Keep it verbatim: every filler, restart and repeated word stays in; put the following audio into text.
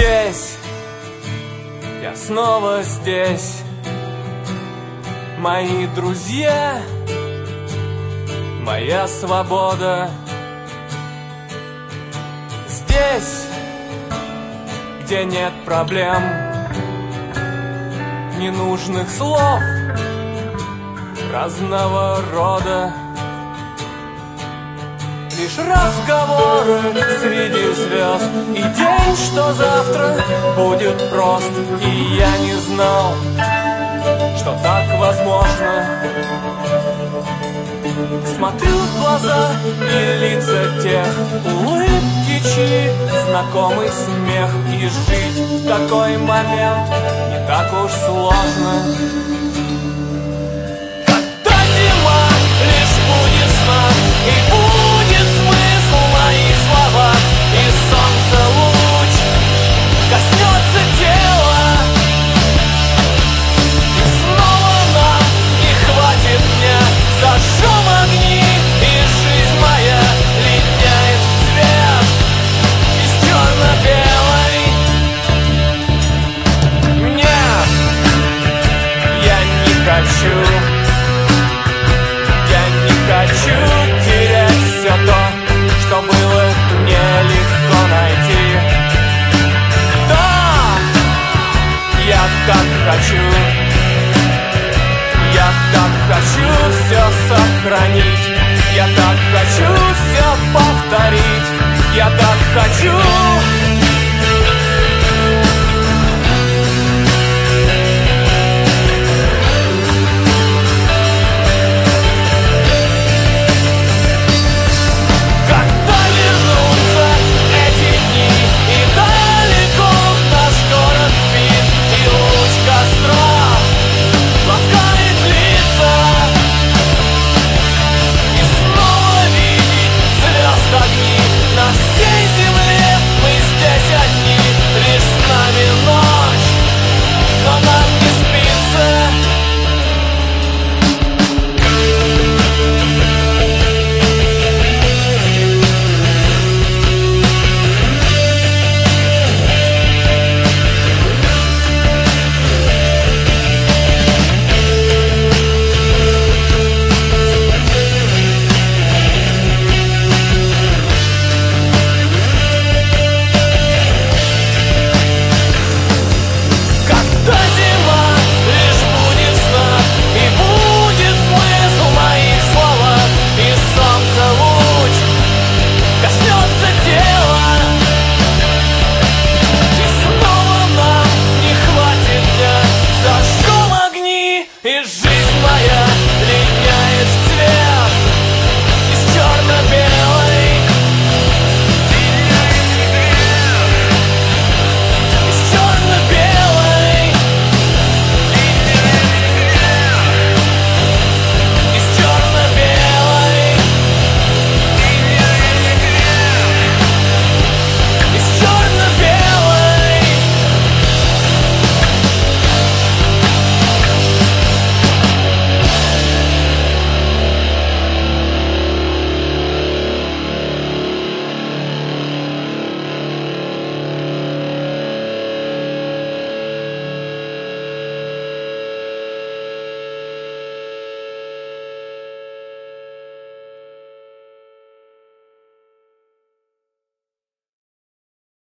Здесь, я снова здесь. Мои друзья, моя свобода. Здесь, где нет проблем, ненужных слов разного рода. Лишь разговоры среди звезд и день, что завтра будет прост. И я не знал, что так возможно. Смотрю в глаза и лица тех, улыбки чьи, знакомый смех. И жить в такой момент не так уж сложно. Когда зима лишь будет сна, и будет смысл моих словах, и солнце луч коснется тела, и снова нам не хватит дня. Зажжем огни, и жизнь моя линяет в цвет из черно-белой. Нет, я не хочу, я не хочу терять все то, что было нелегко найти. Да, я так хочу, я так хочу все сохранить, я так хочу все повторить, я так хочу.